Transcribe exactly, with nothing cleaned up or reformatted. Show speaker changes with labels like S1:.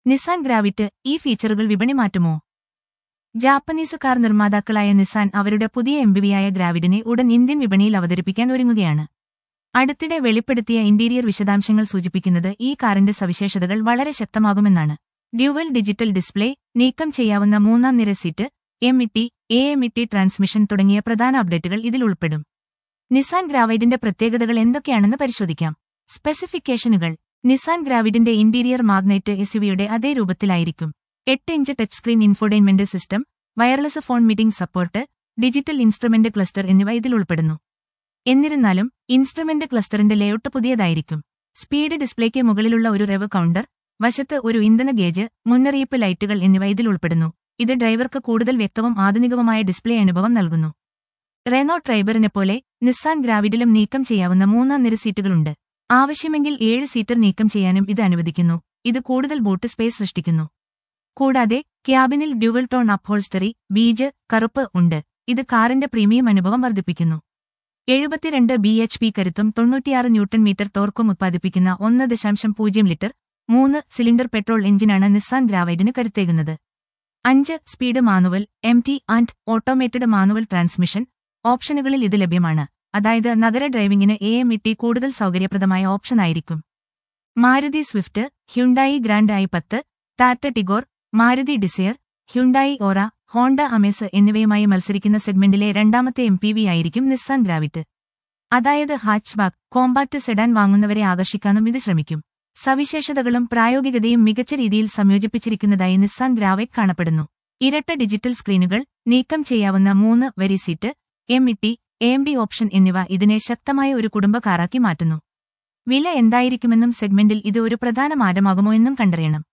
S1: Nissan ഗ്രാവിറ്റ് ഈ ഫീച്ചറുകൾ വിപണി മാറ്റുമോ? ജാപ്പനീസ് കാർ നിർമ്മാതാക്കളായ നിസാൻ അവരുടെ പുതിയ എംപിവിയായ ഗ്രാവിഡിനെ ഉടൻ ഇന്ത്യൻ വിപണിയിൽ അവതരിപ്പിക്കാൻ ഒരുങ്ങുകയാണ്. അടുത്തിടെ വെളിപ്പെടുത്തിയ ഇന്റീരിയർ വിശദാംശങ്ങൾ സൂചിപ്പിക്കുന്നത് ഈ കാറിന്റെ സവിശേഷതകൾ വളരെ ശക്തമാകുമെന്നാണ്. ഡ്യുവൽ ഡിജിറ്റൽ ഡിസ്പ്ലേ, നീക്കം ചെയ്യാവുന്ന മൂന്നാം നിര seat, M E T, A M E T transmission തുടങ്ങിയ പ്രധാന അപ്ഡേറ്റുകൾ ഇതിൽ ഉൾപ്പെടും. നിസാൻ ഗ്രാവൈഡിന്റെ പ്രത്യേകതകൾ എന്തൊക്കെയാണെന്ന് പരിശോധിക്കാം. സ്പെസിഫിക്കേഷനുകൾ. നിസാൻ ഗ്രാവിഡിന്റെ ഇന്റീരിയർ മാഗ്നൈറ്റ് എസ്യുവിയുടെ അതേ രൂപത്തിലായിരിക്കും. എട്ട് inch touch screen infotainment system, wireless phone meeting support, digital instrument cluster എന്നിവ ഇതിൽ ഉൾപ്പെടുന്നു. എന്നിരുന്നാലും ഇൻസ്ട്രുമെന്റ് ക്ലസ്റ്ററിന്റെ ലേഔട്ട് പുതിയതായിരിക്കും. സ്പീഡ് ഡിസ്പ്ലേക്ക് മുകളിലുള്ള ഒരു റെവ് കൗണ്ടർ, വശത്ത് ഒരു ഇന്ധന ഗേജ്, മുന്നറിയിപ്പ് ലൈറ്റുകൾ എന്നിവ ഇതിൽ ഉൾപ്പെടുന്നു. ഇത് ഡ്രൈവർക്ക് കൂടുതൽ വ്യക്തവും ആധുനികവുമായ ഡിസ്പ്ലേ അനുഭവം നൽകുന്നു. റെനോ ട്രൈബറിനെപ്പോലെ നിസാൻ ഗ്രാവിഡിലും നീക്കം ചെയ്യാവുന്ന മൂന്നാം നിര സീറ്റുകളുണ്ട്. ആവശ്യമെങ്കിൽ ഏഴ് സീറ്റർ നീക്കം ചെയ്യാനും ഇത് അനുവദിക്കുന്നു. ഇത് കൂടുതൽ ബൂട്ട് സ്പേസ് സൃഷ്ടിക്കുന്നു. കൂടാതെ ക്യാബിനിൽ ഡ്യുവൽ ടോൺ അപ്ഹോൾസ്റ്ററി, ബീജ്, കറുപ്പ് ഉണ്ട്. ഇത് കാറിന്റെ പ്രീമിയം അനുഭവം വർദ്ധിപ്പിക്കുന്നു. എഴുപത്തിരണ്ട് ബി എച്ച് പി കരുത്തും തൊണ്ണൂറ്റിയാറ് ന്യൂട്ടൺ മീറ്റർ ടോർക്കും ഉത്പാദിപ്പിക്കുന്ന ഒന്ന് ദശാംശം പൂജ്യം ലിറ്റർ മൂന്ന് സിലിണ്ടർ പെട്രോൾ എഞ്ചിനാണ് നിസാൻ ഗ്രാവൈഡിന് കരുത്തേകുന്നത്. അഞ്ച് speed manual, M T and automated manual transmission ഓപ്ഷനുകളിൽ ഇത് ലഭ്യമാണ്. അതായത് നഗര ഡ്രൈവിംഗിന് എ എം ഇ ടി കൂടുതൽ സൗകര്യപ്രദമായ ഓപ്ഷനായിരിക്കും. Maruti Swift, Hyundai Grand I പത്ത്, Tata Tigor, Maruti Dzire, Hyundai Aura, Honda Amaze എന്നിവയുമായി മത്സരിക്കുന്ന സെഗ്മെന്റിലെ രണ്ടാമത്തെ എം പി വി ആയിരിക്കും നിസാൻ ഗ്രാവിറ്റ്. അതായത് ഹാച്ച്ബാക്ക്, കോമ്പാക്ട് സെഡാൻ വാങ്ങുന്നവരെ ആകർഷിക്കാനും ഇത് ശ്രമിക്കും. സവിശേഷതകളും പ്രായോഗികതയും മികച്ച രീതിയിൽ സംയോജിപ്പിച്ചിരിക്കുന്നതായി നിസാൻ ഗ്രാവൈറ്റ് കാണപ്പെടുന്നു. ഇരട്ട ഡിജിറ്റൽ സ്ക്രീനുകൾ, നീക്കം ചെയ്യാവുന്ന മൂന്ന് വരി seat, M E T, A M D option എന്നിവ ഇതിനെ ശക്തമായ ഒരു കുടുംബ കാറാക്കി മാറ്റുന്നു. വില എന്തായിരിക്കുമെന്നും സെഗ്മെന്റിൽ ഇത് ഒരു പ്രധാന മാറ്റമാകുമോ എന്നും കണ്ടറിയണം.